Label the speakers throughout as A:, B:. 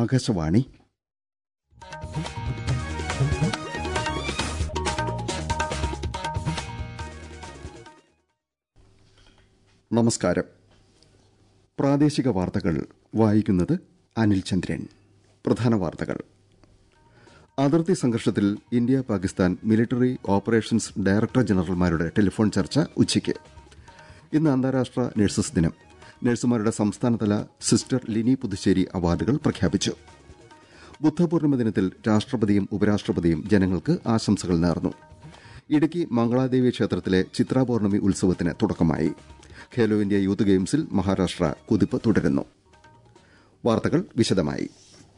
A: ആകാശവാണി. നമസ്കാരം. പ്രാദേശിക വാർത്തകൾ വായിക്കുന്നത് അനിൽ ചന്ദ്രൻ. പ്രധാന വാർത്തകൾ. അതിർത്തി സംഘർഷത്തിൽ India Pakistan military operations director ജനറൽമാരുടെ ടെലിഫോൺ ചർച്ച ഉച്ചയ്ക്ക്. ഇന്ന് അന്താരാഷ്ട്ര നഴ്സസ് ദിനം. നഴ്സുമാരുടെ സംസ്ഥാനതല സിസ്റ്റർ ലിനി പുതുശ്ശേരി അവാർഡുകൾ പ്രഖ്യാപിച്ചു. ബുദ്ധപൂർണിമ ദിനത്തിൽ രാഷ്ട്രപതിയും ഉപരാഷ്ട്രപതിയും ജനങ്ങൾക്ക് ആശംസകൾ നേർന്നു. ഇടുക്കി മംഗളാദേവി ക്ഷേത്രത്തിലെ ചിത്രാപൌർണമി ഉത്സവത്തിന് തുടക്കമായി. ഖേലോ ഇന്ത്യ യൂത്ത് ഗെയിംസിൽ മഹാരാഷ്ട്ര കുതിപ്പ് തുടരുന്നു. വാർത്തകൾ വിശദമായി.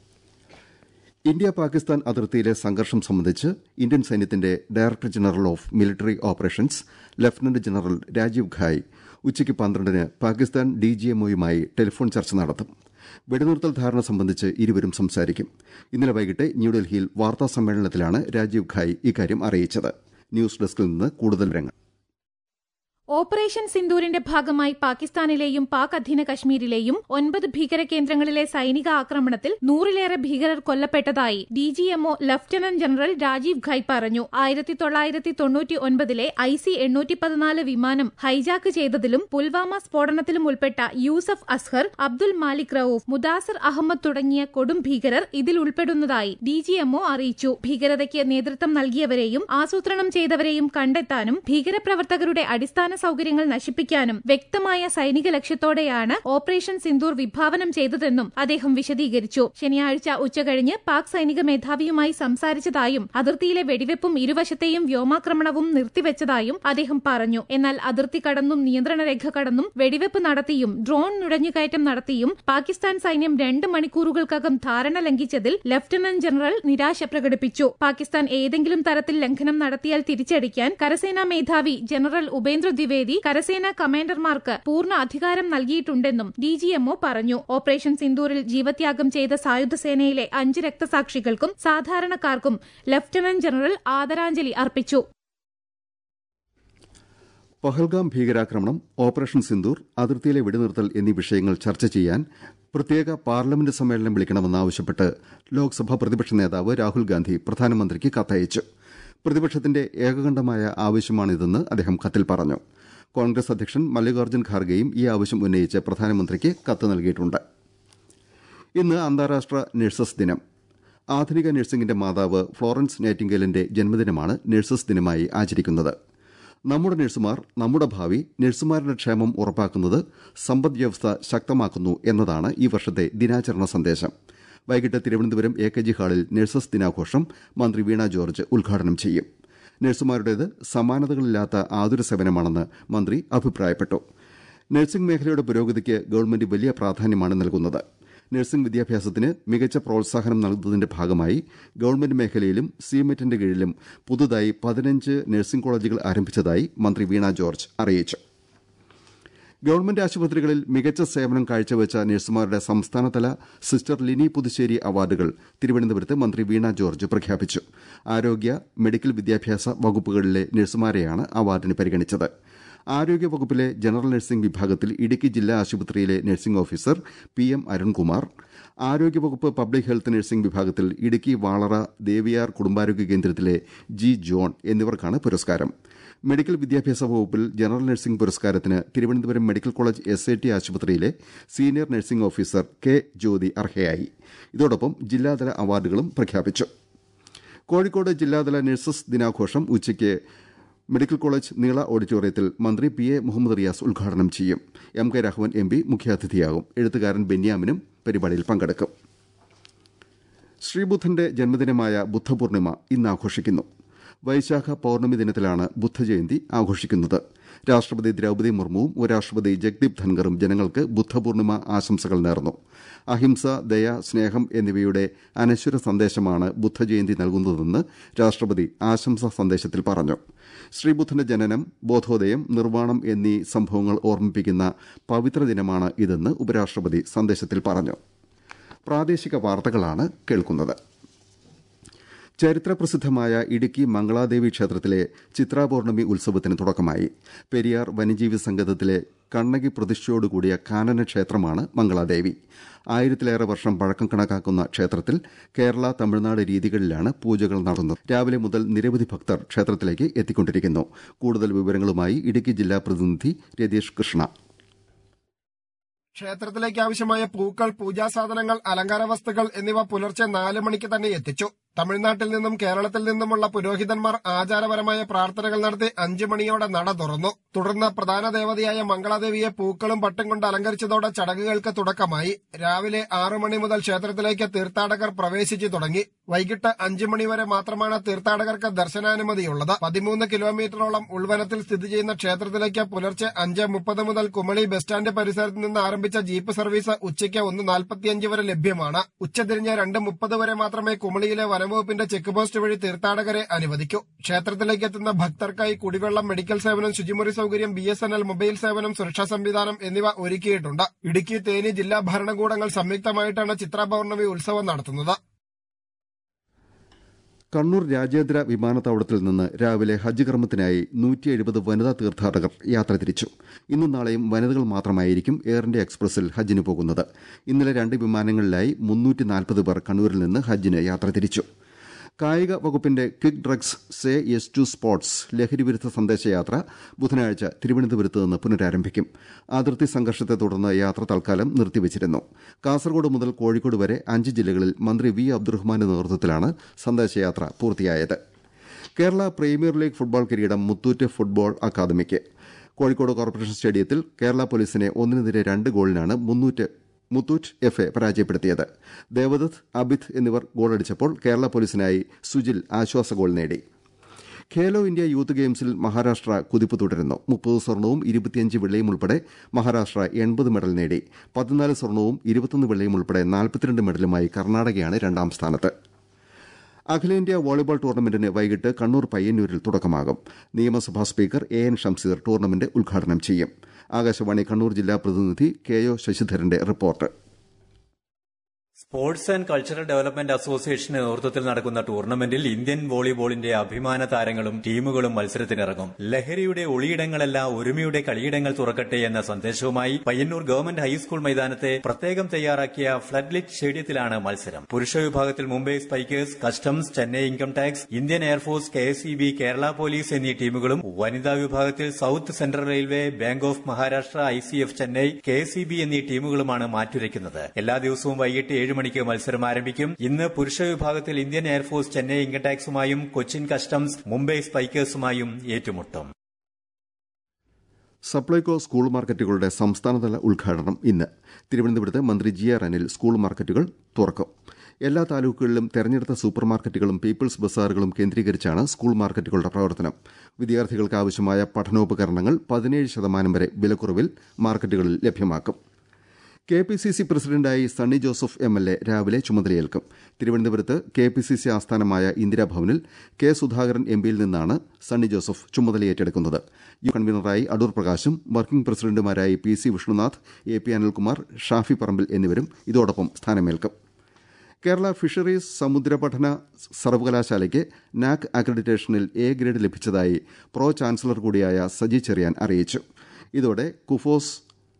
A: ഇന്ത്യ പാകിസ്ഥാൻ അതിർത്തിയിലെ സംഘർഷം സംബന്ധിച്ച് ഇന്ത്യൻ സൈന്യത്തിന്റെ director general of military operations lieutenant general Rajiv Ghai ഉച്ചയ്ക്ക് 12-ന് പാകിസ്ഥാൻ ഡിജിഎംഒയുമായി ടെലിഫോൺ ചർച്ച നടത്തും. വെടിനിർത്തൽ ധാരണ സംബന്ധിച്ച് ഇരുവരും സംസാരിക്കും. ഇന്നലെ വൈകിട്ട് ന്യൂഡൽഹിയിൽ വാർത്താ സമ്മേളനത്തിലാണ് രാജീവ് ഘായ് ഇക്കാര്യം അറിയിച്ചത്. ന്യൂസ് ഡെസ്കിൽ നിന്ന് കൂടുതൽ വിവരങ്ങൾ.
B: ഓപ്പറേഷൻ സിന്ദൂരിന്റെ ഭാഗമായി പാകിസ്ഥാനിലെയും പാക് അധീന കശ്മീരിലെയും 9 ഭീകര കേന്ദ്രങ്ങളിലെ സൈനിക ആക്രമണത്തിൽ 100-ലേറെ ഭീകരർ കൊല്ലപ്പെട്ടതായി DGMO lieutenant general Rajiv Ghai പറഞ്ഞു. 1999-ലെ IC-814 വിമാനം ഹൈജാക്ക് ചെയ്തതിലും പുൽവാമ സ്ഫോടനത്തിലും ഉൾപ്പെട്ട യൂസഫ് അസ്ഹർ, അബ്ദുൽ മാലിക് റൌഫ്, മുദാസിർ അഹമ്മദ് തുടങ്ങിയ കൊടും ഭീകരർ ഇതിൽ ഉൾപ്പെടുന്നതായി ഡിജിഎംഒ അറിയിച്ചു. ഭീകരതയ്ക്ക് നേതൃത്വം നൽകിയവരെയും ആസൂത്രണം ചെയ്തവരെയും കണ്ടെത്താനും ഭീകരപ്രവർത്തകരുടെ അടിസ്ഥാന സൌകര്യങ്ങൾ നശിപ്പിക്കാനും വ്യക്തമായ സൈനിക ലക്ഷ്യത്തോടെയാണ് ഓപ്പറേഷൻ സിന്ദൂർ വിഭാവനം ചെയ്തതെന്നും അദ്ദേഹം വിശദീകരിച്ചു. ശനിയാഴ്ച ഉച്ചകഴിഞ്ഞ് പാക് സൈനിക മേധാവിയുമായി സംസാരിച്ചതായും അതിർത്തിയിലെ വെടിവെപ്പും ഇരുവശത്തെയും വ്യോമാക്രമണവും നിർത്തിവെച്ചതായും അദ്ദേഹം പറഞ്ഞു. എന്നാൽ അതിർത്തി കടന്നും നിയന്ത്രണരേഖ കടന്നും വെടിവെപ്പ് നടത്തിയും ഡ്രോൺ നുഴഞ്ഞുകയറ്റം നടത്തിയും പാകിസ്ഥാൻ സൈന്യം 2 മണിക്കൂറുകൾക്കകം ധാരണ ലംഘിച്ചതിൽ ലഫ്റ്റനന്റ് ജനറൽ നിരാശ പ്രകടിപ്പിച്ചു. പാകിസ്ഥാൻ ഏതെങ്കിലും തരത്തിൽ ലംഘനം നടത്തിയാൽ തിരിച്ചടിക്കാൻ കരസേനാ മേധാവി ജനറൽ ഉപേന്ദ്ര ദ്വിവേദി കരസേനാ കമാൻഡർമാർക്ക് പൂർണ്ണ അധികാരം നൽകിയിട്ടുണ്ടെന്നും ഡിജിഎംഒ പറഞ്ഞു. ഓപ്പറേഷൻ സിന്ദൂരിൽ ജീവത്യാഗം ചെയ്ത സായുധ സേനയിലെ 5 രക്തസാക്ഷികൾക്കും സാധാരണക്കാർക്കും ലഫ്റ്റനന്റ് ജനറൽ ആദരാഞ്ജലി അർപ്പിച്ചു.
A: പഹൽഗാം ഭീകരാക്രമണം, ഓപ്പറേഷൻ സിന്ദൂർ, അതിർത്തിയിലെ വെടിനിർത്തൽ എന്നീ വിഷയങ്ങൾ ചർച്ച ചെയ്യാൻ പ്രത്യേക പാർലമെന്റ് സമ്മേളനം വിളിക്കണമെന്നാവശ്യപ്പെട്ട് ലോക്സഭാ പ്രതിപക്ഷ നേതാവ് രാഹുൽ ഗാന്ധി പ്രധാനമന്ത്രിക്ക് കത്തയച്ചു. പ്രതിപക്ഷത്തിന്റെ ഏകകണ്ഠമായ ആവശ്യമാണിതെന്ന് അദ്ദേഹം കത്തിൽ പറഞ്ഞു. കോൺഗ്രസ് അധ്യക്ഷൻ മല്ലികാർജ്ജുൻ ഖാർഗെയും ഈ ആവശ്യം ഉന്നയിച്ച് പ്രധാനമന്ത്രിക്ക് കത്ത് നൽകിയിട്ടുണ്ട്. ഇന്ന് അന്താരാഷ്ട്ര നഴ്സസ് ദിനം. ആധുനിക നഴ്സിംഗിന്റെ മാതാവ് ഫ്ലോറൻസ് നൈറ്റിംഗേലിന്റെ ജന്മദിനമാണ് നഴ്സസ് ദിനമായി ആചരിക്കുന്നത്. നമ്മുടെ നഴ്സുമാർ, നമ്മുടെ ഭാവി, നഴ്സുമാരുടെ ക്ഷേമം ഉറപ്പാക്കുന്നത് സമ്പദ് വ്യവസ്ഥ ശക്തമാക്കുന്നു എന്നതാണ് ഈ വർഷത്തെ ദിനാചരണ സന്ദേശം. വൈകിട്ട് തിരുവനന്തപുരം AKG ഹാളിൽ നഴ്സസ് ദിനാഘോഷം മന്ത്രി വീണ ജോർജ് ഉദ്ഘാടനം ചെയ്യും. നഴ്സുമാരുടേത് സമാനതകളില്ലാത്ത ആതുര സേവനമാണെന്ന് മന്ത്രി അഭിപ്രായപ്പെട്ടു. നഴ്സിംഗ് മേഖലയുടെ പുരോഗതിക്ക് ഗവൺമെന്റ് വലിയ പ്രാധാന്യമാണ് നൽകുന്നത്. നഴ്സിംഗ് വിദ്യാഭ്യാസത്തിന് മികച്ച പ്രോത്സാഹനം നൽകുന്നതിന്റെ ഭാഗമായി ഗവൺമെന്റ് മേഖലയിലും സിമെറ്റിന്റെ കീഴിലും പുതുതായി 15 നഴ്സിംഗ് കോളേജുകൾ ആരംഭിച്ചതായി മന്ത്രി വീണ ജോർജ് അറിയിച്ചു. ഗവൺമെന്റ് ആശുപത്രികളിൽ മികച്ച സേവനം കാഴ്ചവെച്ച നഴ്സുമാരുടെ സംസ്ഥാനതല സിസ്റ്റർ ലിനി പുതുശ്ശേരി അവാർഡുകൾ തിരുവനന്തപുരത്ത് മന്ത്രി വീണ ജോർജ് പ്രഖ്യാപിച്ചു. ആരോഗ്യ, മെഡിക്കൽ വിദ്യാഭ്യാസ വകുപ്പുകളിലെ നഴ്സുമാരെയാണ് അവാർഡിന് പരിഗണിച്ചത്. ആരോഗ്യ വകുപ്പിലെ ജനറൽ നഴ്സിംഗ് വിഭാഗത്തിൽ ഇടുക്കി ജില്ലാ ആശുപത്രിയിലെ നഴ്സിംഗ് ഓഫീസർ PM അരുൺകുമാർ, ആരോഗ്യവകുപ്പ് പബ്ലിക് ഹെൽത്ത് നഴ്സിംഗ് വിഭാഗത്തിൽ ഇടുക്കി വാളറ ദേവിയാർ കുടുംബാരോഗ്യ കേന്ദ്രത്തിലെ G ജോൺ എന്നിവർക്കാണ് പുരസ്കാരം. മെഡിക്കൽ വിദ്യാഭ്യാസ വകുപ്പിൽ ജനറൽ നഴ്സിംഗ് പുരസ്കാരത്തിന് തിരുവനന്തപുരം മെഡിക്കൽ കോളേജ് SAT ആശുപത്രിയിലെ senior nursing officer K Jyothi അർഹയായി. ഇതോടൊപ്പം ജില്ലാതല അവാർഡുകളും പ്രഖ്യാപിച്ചു. കോഴിക്കോട് ജില്ലാതല നഴ്സസ് ദിനാഘോഷം ഉച്ചയ്ക്ക് മെഡിക്കൽ കോളേജ് നീള ഓഡിറ്റോറിയത്തിൽ മന്ത്രി PA മുഹമ്മദ് റിയാസ് ഉദ്ഘാടനം ചെയ്യും. MK രാഘവൻ MP മുഖ്യാതിഥിയാകും. എഴുത്തുകാരൻ ബെന്യാമിനും പരിപാടിയിൽ പങ്കെടുക്കും. ശ്രീബുദ്ധന്റെ ജന്മദിനമായ ബുദ്ധപൂർണിമ ഇന്ന് ആഘോഷിക്കുന്നു. വൈശാഖ പൌർണമി ദിനത്തിലാണ് ബുദ്ധജയന്തി ആഘോഷിക്കുന്നത്. രാഷ്ട്രപതി ദ്രൌപദി മുർമുവും ഉപരാഷ്ട്രപതി ജഗ്ദീപ് ധൻഖറും ജനങ്ങൾക്ക് ബുദ്ധപൂർണിമ ആശംസകൾ നേർന്നു. അഹിംസ, ദയ, സ്നേഹം എന്നിവയുടെ അനശ്വര സന്ദേശമാണ് ബുദ്ധജയന്തി നൽകുന്നതെന്ന് രാഷ്ട്രപതി ആശംസാ സന്ദേശത്തിൽ പറഞ്ഞു. ശ്രീബുദ്ധന്റെ ജനനം, ബോധോദയം, നിർവ്വാണം എന്നീ സംഭവങ്ങൾ ഓർമ്മിപ്പിക്കുന്ന പവിത്ര ദിനമാണ് ഇതെന്ന് ഉപരാഷ്ട്രപതി സന്ദേശത്തിൽ പറഞ്ഞു. പ്രാദേശിക വാർത്തകളാണ് കേൾക്കുന്നത്. ചരിത്രപ്രസിദ്ധമായ ഇടുക്കി മംഗളാദേവി ക്ഷേത്രത്തിലെ ചിത്രാപൌർണമി ഉത്സവത്തിന് തുടക്കമായി. പെരിയാർ വന്യജീവി സങ്കേതത്തിലെ കണ്ണകി പ്രതിഷ്ഠയോടുകൂടിയ കാനന ക്ഷേത്രമാണ് മംഗളാദേവി. 1000-ലേറെ വർഷം പഴക്കം കണക്കാക്കുന്ന ക്ഷേത്രത്തിൽ കേരള, തമിഴ്നാട് രീതികളിലാണ് പൂജകൾ നടന്നത്. രാവിലെ മുതൽ നിരവധി ഭക്തർ ക്ഷേത്രത്തിലേക്ക് എത്തിക്കൊണ്ടിരിക്കുന്നു. കൂടുതൽ വിവരങ്ങളുമായി ഇടുക്കി ജില്ലാ പ്രതിനിധി രതീഷ് കൃഷ്ണ.
C: ക്ഷേത്രത്തിലേക്ക് ആവശ്യമായ പൂക്കൾ, പൂജാസാധനങ്ങൾ, അലങ്കാര വസ്തുക്കൾ എന്നിവ പുലർച്ചെ 4 മണിക്ക് തന്നെ എത്തിച്ചു. തമിഴ്നാട്ടിൽ നിന്നും കേരളത്തിൽ നിന്നുമുള്ള പുരോഹിതന്മാർ ആചാരപരമായ പ്രാർത്ഥനകൾ നടത്തി 5 മണിയോടെ നട തുറന്നു. തുടർന്ന് പ്രധാന ദേവതയായ മംഗളാദേവിയെ പൂക്കളും പട്ടും കൊണ്ട് അലങ്കരിച്ചതോടെ ചടങ്ങുകൾക്ക് തുടക്കമായി. രാവിലെ 6 മണി മുതൽ ക്ഷേത്രത്തിലേക്ക് തീർത്ഥാടകർ പ്രവേശിച്ചു തുടങ്ങി. വൈകിട്ട് 5 മണി വരെ മാത്രമാണ് തീർത്ഥാടകർക്ക് ദർശനാനുമതിയുള്ളത്. 13 കിലോമീറ്ററോളം ഉൾവനത്തിൽ സ്ഥിതി ചെയ്യുന്ന ക്ഷേത്രത്തിലേക്ക് പുലർച്ചെ 5:30 മുതൽ കുമളി ബസ് സ്റ്റാൻഡ് പരിസരത്ത് നിന്ന് ആരംഭിച്ച ജീപ്പ് സർവീസ് ഉച്ചയ്ക്ക് 1:45 വരെ ലഭ്യമാണ്. ഉച്ചതിരിഞ്ഞ് 2:30 വരെ മാത്രമേ കുമളിയിലെ വനംവകുപ്പിന്റെ ചെക്ക് പോസ്റ്റ് വഴി തീർത്ഥാടകരെ അനുവദിക്കൂ. ക്ഷേത്രത്തിലേക്ക് എത്തുന്ന ഭക്തർക്കായി കുടിവെള്ളം, മെഡിക്കൽ സേവനം, ശുചിമുറി സൌകര്യം, BSNL മൊബൈൽ സേവനം, സുരക്ഷാ സംവിധാനം എന്നിവ ഒരുക്കിയിട്ടുണ്ട്. ഇടുക്കി, തേനി ജില്ലാ ഭരണകൂടങ്ങൾ സംയുക്തമായിട്ടാണ് ചിത്രാ പൌർണമി ഉത്സവം നടത്തുന്നത്.
A: കണ്ണൂർ രാജ്യാന്തര വിമാനത്താവളത്തിൽ നിന്ന് രാവിലെ ഹജ്ജ് കർമ്മത്തിനായി 170 വനിതാ തീർത്ഥാടകർ യാത്ര തിരിച്ചു. ഇന്നും നാളെയും വനിതകൾ മാത്രമായിരിക്കും എയർ ഇന്ത്യ എക്സ്പ്രസിൽ ഹജ്ജിന് പോകുന്നത്. ഇന്നലെ 2 വിമാനങ്ങളിലായി 340 പേർ കണ്ണൂരിൽ നിന്ന് ഹജ്ജിന് യാത്ര തിരിച്ചു. കായിക വകുപ്പിന്റെ kick drugs say yes to sports ലഹരിവിരുദ്ധ സന്ദേശയാത്ര ബുധനാഴ്ച തിരുവനന്തപുരത്ത് നിന്ന് പുനരാരംഭിക്കും. അതിർത്തി സംഘർഷത്തെ തുടർന്ന് യാത്ര തൽക്കാലം നിർത്തിവച്ചിരുന്നു. കാസർഗോഡ് മുതൽ കോഴിക്കോട് വരെ 5 ജില്ലകളിൽ മന്ത്രി വി അബ്ദുറഹ്മാന്റെ നേതൃത്വത്തിലാണ് സന്ദേശയാത്ര പൂർത്തിയായത്. കേരള പ്രീമിയർ ലീഗ് ഫുട്ബോൾ കിരീടം മുത്തൂറ്റ് ഫുട്ബോൾ അക്കാദമിക്ക്. കോഴിക്കോട് കോർപ്പറേഷൻ സ്റ്റേഡിയത്തിൽ കേരള പോലീസിനെ 1-2 ഗോളിനാണ് മുത്തൂറ്റ് FA പരാജയപ്പെടുത്തിയത്. ദേവദത്ത്, അബിദ് എന്നിവർ ഗോളടിച്ചപ്പോൾ കേരള പോലീസിനായി സുജിൽ ആശ്വാസ ഗോൾ നേടി. ഖേലോ ഇന്ത്യ യൂത്ത് ഗെയിംസിൽ മഹാരാഷ്ട്ര കുതിപ്പ് തുടരുന്നു. 30 സ്വർണവും 25 വെള്ളിയും ഉൾപ്പെടെ മഹാരാഷ്ട്ര 80 മെഡൽ നേടി. 14 സ്വർണവും 21 വെള്ളിയും ഉൾപ്പെടെ 42 മെഡലുമായി കർണാടകയാണ് 2ാം സ്ഥാനത്ത്. അഖിലേന്ത്യാ വോളിബോൾ ടൂർണമെന്റിന് വൈകിട്ട് കണ്ണൂർ പയ്യന്നൂരിൽ തുടക്കമാകും. നിയമസഭാ സ്പീക്കർ AN ഷംസീർ ടൂർണമെന്റ് ഉദ്ഘാടനം ചെയ്യും. ആകാശവാണി കണ്ണൂർ ജില്ലാ പ്രതിനിധി KO ശശിധരന്റെ report.
D: Sports and cultural development association നേതൃത്വത്തിൽ നടക്കുന്ന ടൂർണമെന്റിൽ ഇന്ത്യൻ വോളിബോളിന്റെ അഭിമാന താരങ്ങളും ടീമുകളും മത്സരത്തിനിറങ്ങും. ലഹരിയുടെ ഒളിയിടങ്ങളല്ല, ഒരുമയുടെ കളിയിടങ്ങൾ തുറക്കട്ടെ എന്ന സന്ദേശവുമായി പയ്യന്നൂർ ഗവൺമെന്റ് ഹൈസ്കൂൾ മൈതാനത്തെ പ്രത്യേകം തയ്യാറാക്കിയ ഫ്ലഡ് സ്റ്റേഡിയത്തിലാണ് മത്സരം. പുരുഷ വിഭാഗത്തിൽ Mumbai spikers, customs, Chennai income tax, Indian air force, KSEB, Kerala police എന്നീ ടീമുകളും, വനിതാ വിഭാഗത്തിൽ south central railway, bank of Maharashtra, ICF Chennai, KSEB എന്നീ ടീമുകളുമാണ് മാറ്റുരയ്ക്കുന്നത്. എല്ലാ ദിവസവും വൈകിട്ട് 7 മണിക്ക് മത്സരം ആരംഭിക്കും. ഇന്ന് പുരുഷ വിഭാഗത്തിൽ ഇന്ത്യൻ എയർഫോഴ്സ് ചെന്നൈ ഇൻകം ടാക്സുമായും കൊച്ചിൻ കസ്റ്റംസ് മുംബൈ സ്പൈക്കേഴ്സുമായും ഏറ്റുമുട്ടും.
A: സപ്ലൈകോ സ്കൂൾ മാർക്കറ്റുകളുടെ സംസ്ഥാനതല ഉദ്ഘാടനം ഇന്ന്. തിരുവനന്തപുരത്ത് മന്ത്രി GR അനിൽ സ്കൂൾ മാർക്കറ്റുകൾ തുറക്കും. എല്ലാ താലൂക്കുകളിലും തെരഞ്ഞെടുത്ത സൂപ്പർ മാർക്കറ്റുകളും പീപ്പിൾസ് ബസാറുകളും കേന്ദ്രീകരിച്ചാണ് സ്കൂൾ മാർക്കറ്റുകളുടെ പ്രവർത്തനം. വിദ്യാർത്ഥികൾക്ക് ആവശ്യമായ പഠനോപകരണങ്ങൾ 17% വരെ വിലക്കുറവിൽ മാർക്കറ്റുകളിൽ ലഭ്യമാക്കും. KPCC പ്രസിഡന്റായി സണ്ണി ജോസഫ് MLA രാവിലെ ചുമതലയേൽക്കും. തിരുവനന്തപുരത്ത് KPCC ആസ്ഥാനമായ ഇന്ദിരാഭവനിൽ K സുധാകരൻ MPയിൽ നിന്നാണ് സണ്ണി ജോസഫ് ചുമതലയേറ്റെടുക്കുന്നത്. കൺവീനറായി അടൂർ പ്രകാശും വർക്കിംഗ് പ്രസിഡന്റുമാരായി PC വിഷ്ണുനാഥ്, AP അനിൽകുമാർ, ഷാഫി പറമ്പിൽ എന്നിവരും ഇതോടൊപ്പം സ്ഥാനമേൽക്കും. കേരള ഫിഷറീസ് സമുദ്രപഠന സർവകലാശാലയ്ക്ക് NAC അക്രഡിറ്റേഷനിൽ A ഗ്രേഡ് ലഭിച്ചതായി പ്രോ ചാൻസലർ കൂടിയായ സജി ചെറിയാൻ അറിയിച്ചു. ഇതോടെ കുഫോസ്,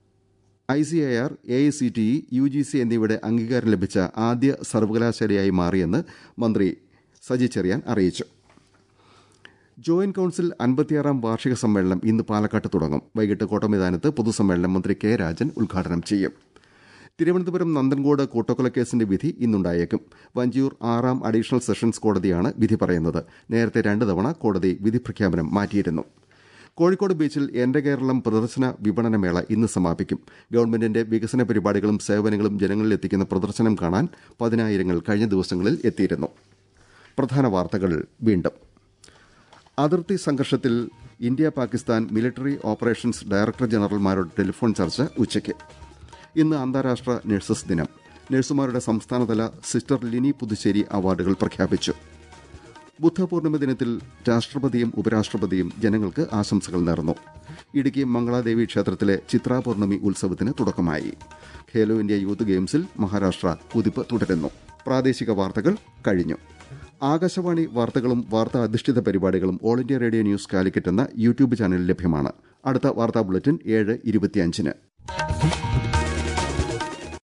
A: ICAR, AICTE, UGC എന്നിവയുടെ അംഗീകാരം ലഭിച്ച ആദ്യ സർവകലാശാലയായി മാറിയെന്ന് മന്ത്രി സജി ചെറിയാൻ അറിയിച്ചു. ജോയിന്റ് കൌൺസിൽ 56ാം വാർഷിക സമ്മേളനം ഇന്ന് പാലക്കാട്ട് തുടങ്ങും. വൈകിട്ട് കോട്ടമൈതാനത്ത് പൊതുസമ്മേളനം മന്ത്രി K രാജൻ ഉദ്ഘാടനം ചെയ്യും. തിരുവനന്തപുരം നന്തൻകോട് കൂട്ടക്കൊലക്കേസിന്റെ വിധി ഇന്നുണ്ടായേക്കും. വഞ്ചിയൂർ 6ാം അഡീഷണൽ സെഷൻസ് കോടതിയാണ് വിധി പറയുന്നത്. നേരത്തെ 2 തവണ കോടതി വിധി പ്രഖ്യാപനം മാറ്റിയിരുന്നു. കോഴിക്കോട് ബീച്ചിൽ എന്റെ കേരളം പ്രദർശന വിപണനമേള ഇന്ന് സമാപിക്കും. ഗവൺമെന്റിന്റെ വികസന പരിപാടികളും സേവനങ്ങളും ജനങ്ങളിൽ എത്തിക്കുന്ന പ്രദർശനം കാണാൻ 10,000 കഴിഞ്ഞ ദിവസങ്ങളിൽ എത്തിയിരുന്നു. പ്രധാന വാർത്തകൾ വീണ്ടും. അതിർത്തി സംഘർഷത്തിൽ India Pakistan military operations director ജനറൽമാരുടെ ടെലിഫോൺ ചർച്ച ഉച്ചയ്ക്ക്. ഇന്ന് അന്താരാഷ്ട്ര നഴ്സസ് ദിനം. നഴ്സുമാരുടെ സംസ്ഥാനതല സിസ്റ്റർ ലിനി പുതുശ്ശേരി അവാർഡുകൾ പ്രഖ്യാപിച്ചു. ബുദ്ധപൂർണിമ ദിനത്തിൽ രാഷ്ട്രപതിയും ഉപരാഷ്ട്രപതിയും ജനങ്ങൾക്ക് ആശംസകൾ നേർന്നു. ഇടുക്കി മംഗളാദേവി ക്ഷേത്രത്തിലെ ചിത്രാ പൌർണമി ഉത്സവത്തിന് തുടക്കമായി. ഖേലോ ഇന്ത്യ യൂത്ത് ഗെയിംസിൽ മഹാരാഷ്ട്ര കുതിപ്പ് തുടരുന്നു. പ്രാദേശിക വാർത്തകൾ കഴിഞ്ഞു. ആകാശവാണി വാർത്തകളും വാർത്താ അധിഷ്ഠിത പരിപാടികളും all India radio news Calicut എന്ന യൂട്യൂബ് ചാനലിൽ ലഭ്യമാണ്. അടുത്ത വാർത്താ ബുള്ളറ്റിൻ 7:25.